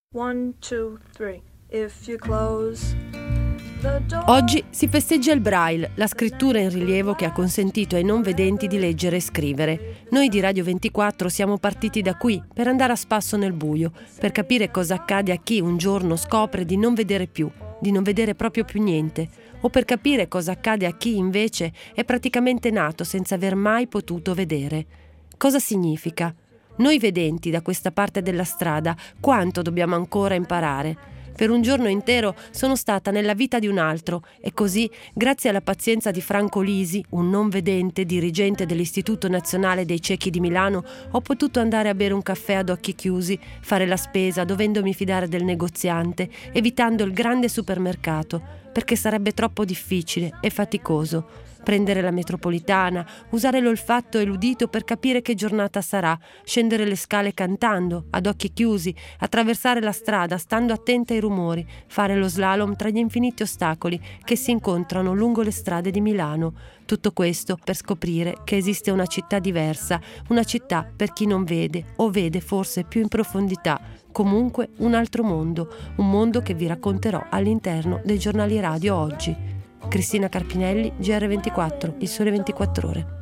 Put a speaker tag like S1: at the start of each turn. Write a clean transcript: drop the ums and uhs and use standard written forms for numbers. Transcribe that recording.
S1: 1, 2, 3. If you close the door.
S2: Oggi si festeggia il Braille, la scrittura in rilievo che ha consentito ai non vedenti di leggere e scrivere. Noi di Radio 24 siamo partiti da qui per andare a spasso nel buio, per capire cosa accade a chi un giorno scopre di non vedere più, di non vedere proprio più niente, o per capire cosa accade a chi invece è praticamente nato senza aver mai potuto vedere. Cosa significa? Noi vedenti da questa parte della strada, quanto dobbiamo ancora imparare? Per un giorno intero sono stata nella vita di un altro e così, grazie alla pazienza di Franco Lisi, un non vedente dirigente dell'Istituto Nazionale dei Ciechi di Milano, ho potuto andare a bere un caffè ad occhi chiusi, fare la spesa dovendomi fidare del negoziante, evitando il grande supermercato, perché sarebbe troppo difficile e faticoso. Prendere la metropolitana, usare l'olfatto e l'udito per capire che giornata sarà, scendere le scale cantando, ad occhi chiusi, attraversare la strada stando attenta ai rumori, fare lo slalom tra gli infiniti ostacoli che si incontrano lungo le strade di Milano. Tutto questo per scoprire che esiste una città diversa, una città per chi non vede o vede forse più in profondità, comunque un altro mondo, un mondo che vi racconterò all'interno dei giornali radio oggi. Cristina Carpinelli, GR24, Il Sole 24 Ore.